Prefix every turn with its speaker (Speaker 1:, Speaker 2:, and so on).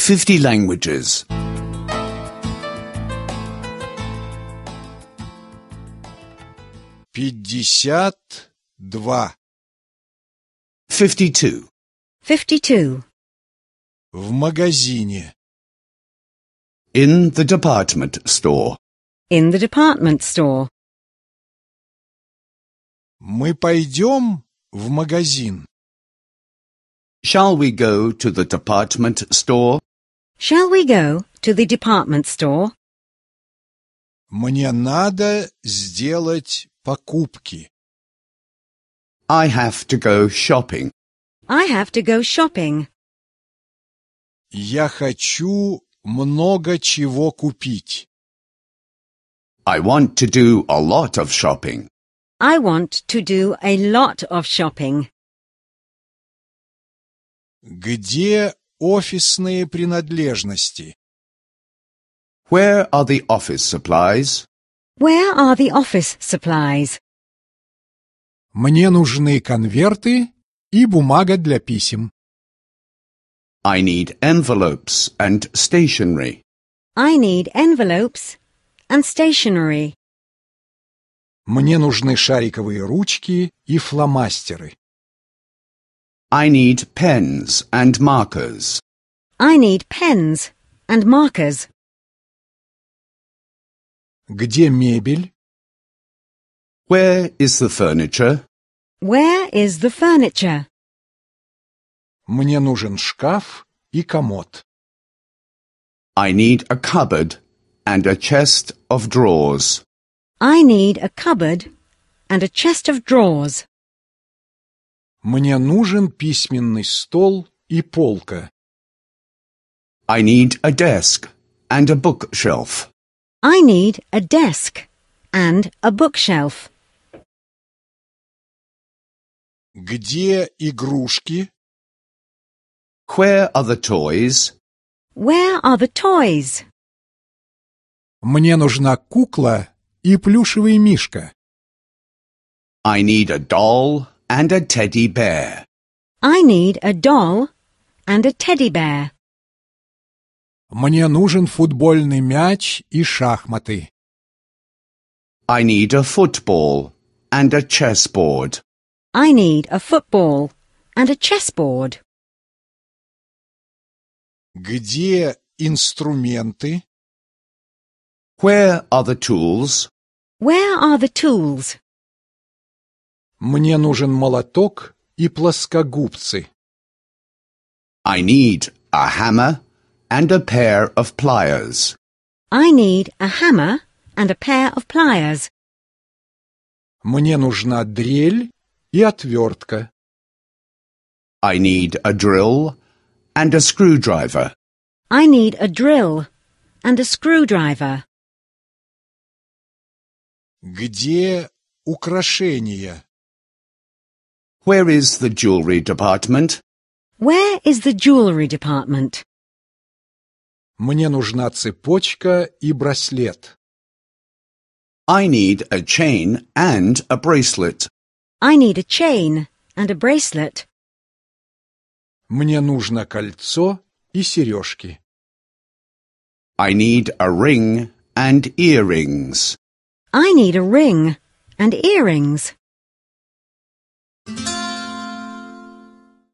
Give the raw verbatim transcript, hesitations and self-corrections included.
Speaker 1: fifty languages.
Speaker 2: пятьдесят два.
Speaker 1: Fifty-two.
Speaker 3: Fifty-two.
Speaker 2: В магазине.
Speaker 1: In the department store.
Speaker 3: In the department store.
Speaker 2: Мы пойдем в магазин.
Speaker 1: Shall we go to the department store?
Speaker 3: Shall we go to the department store?
Speaker 2: Мне надо сделать покупки.
Speaker 1: I have to go shopping.
Speaker 3: I have to go shopping.
Speaker 2: Я хочу много чего купить.
Speaker 1: I want to do a lot of shopping.
Speaker 3: I want to do a lot of shopping.
Speaker 2: Где офисные принадлежности?
Speaker 1: Where are the office supplies?
Speaker 3: Where are the office supplies?
Speaker 2: Мне нужны конверты и бумага для писем.
Speaker 1: I need envelopes and stationery.
Speaker 3: I need envelopes and stationery.
Speaker 2: Мне нужны шариковые ручки и фломастеры.
Speaker 1: I need pens and markers.
Speaker 3: I need pens and markers.
Speaker 2: Где мебель?
Speaker 1: Where is the furniture?
Speaker 3: Where is the furniture?
Speaker 2: Мне нужен шкаф и комод.
Speaker 1: I need a cupboard and a chest of drawers.
Speaker 3: I need a cupboard and a chest of drawers.
Speaker 2: Мне нужен письменный стол и полка.
Speaker 1: I need a desk and a bookshelf.
Speaker 3: I need a desk and a bookshelf.
Speaker 2: Где игрушки?
Speaker 1: Where are the toys?
Speaker 3: Where are the toys?
Speaker 2: Мне нужна кукла и плюшевый мишка.
Speaker 1: I need a doll and a teddy bear.
Speaker 3: I need a doll and a teddy bear.
Speaker 2: Мне нужен футбольный мяч и шахматы.
Speaker 1: I need a football and a chessboard.
Speaker 3: I need a football and a chessboard.
Speaker 2: Где инструменты?
Speaker 1: Where are the tools?
Speaker 3: Where are the tools?
Speaker 2: Мне нужен молоток и плоскогубцы.
Speaker 1: I need a hammer and a pair of pliers.
Speaker 3: I need a hammer and a pair of pliers.
Speaker 2: Мне нужна дрель и отвертка.
Speaker 1: I need a drill and a screwdriver.
Speaker 3: I need a drill and a screwdriver.
Speaker 2: Где украшения?
Speaker 1: Where is the jewelry department?
Speaker 3: Where is the jewelry department?
Speaker 2: Мне нужна цепочка и браслет.
Speaker 1: I need a chain and a bracelet.
Speaker 3: I need a chain and a bracelet.
Speaker 2: Мне нужно кольцо и сережки.
Speaker 1: I need a ring and earrings.
Speaker 3: I need a ring and earrings.